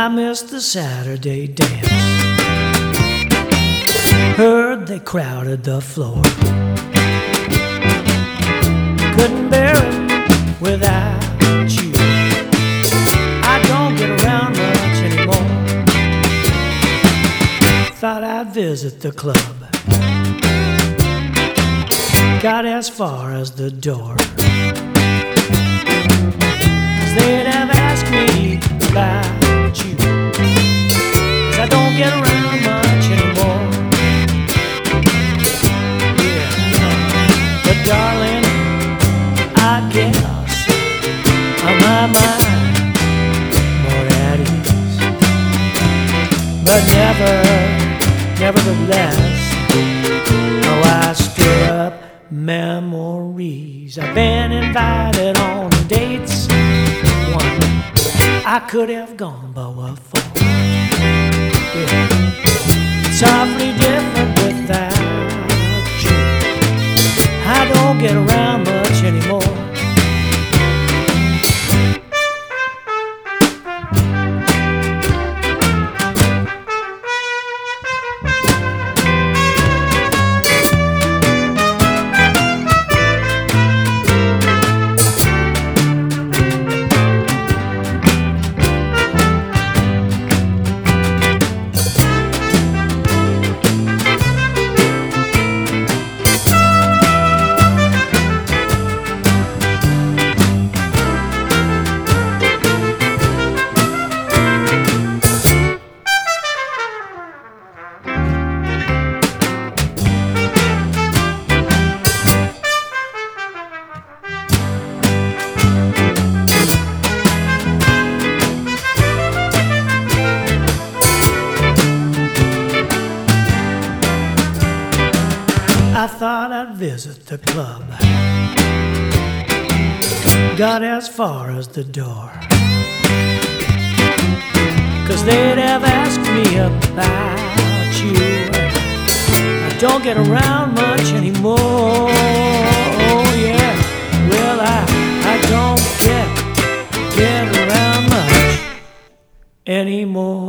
I missed the Saturday dance. Heard they crowded the floor. Couldn't bear it without you. I don't get around much anymore. Thought I'd visit the club. Got as far as the door. 'Cause they'd have asked me about you. 'Cause I don't get around much anymore. Yeah. But darling, I guess on my mind more at ease. But nevertheless, oh, I stir up memories. I've been invited on dates. One I could have gone but what for? Yeah. It's awfully different without you. I don't get around much anymore. I thought I'd visit the club. Got as far as the door. 'Cause they'd have asked me about you. I don't get around much anymore. Oh yeah, well I don't get around much anymore.